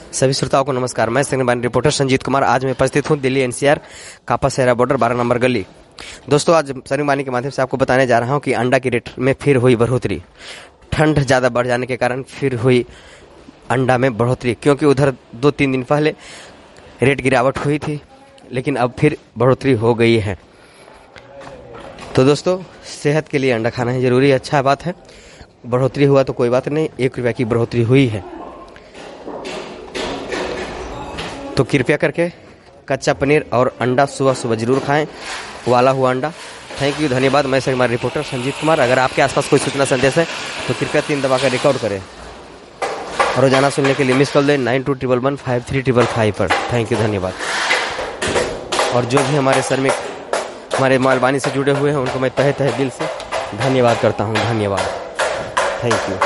सभी श्रोताओं को नमस्कार। मैं संगबानी रिपोर्टर संजीत कुमार आज मैं उपस्थित हूं दिल्ली एनसीआर कापा सहरा बॉर्डर 12 नंबर गली। दोस्तों, आज संगबानी के माध्यम से आपको बताने जा रहा हूं कि अंडा की रेट में फिर हुई बढ़ोतरी। ठंड ज़्यादा बढ़ जाने के कारण फिर हुई अंडा में बढ़ोतरी, क्योंकि उधर 2-3 दिन पहले रेट गिरावट हुई थी, लेकिन अब फिर बढ़ोतरी हो गई है। तो दोस्तों, सेहत के लिए अंडा खाना है ज़रूरी, अच्छा बात है। बढ़ोतरी हुआ तो कोई बात नहीं, 1 रुपये की बढ़ोतरी हुई है तो कृपया करके कच्चा पनीर और अंडा सुबह सुबह जरूर खाएं, उबाला हुआ अंडा। थैंक यू, धन्यवाद। मैं हमारे रिपोर्टर संजीत कुमार। अगर आपके आसपास कोई सूचना संदेश है तो कृपया 3 दबाकर रिकॉर्ड करें और रोजाना सुनने के लिए मिस कॉल दें 92115355 पर। थैंक यू, धन्यवाद। और जो भी हमारे श्रमिक हमारे मालवानी से जुड़े हुए हैं उनको मैं तहे तहे दिल से धन्यवाद करता हूँ। धन्यवाद, थैंक यू।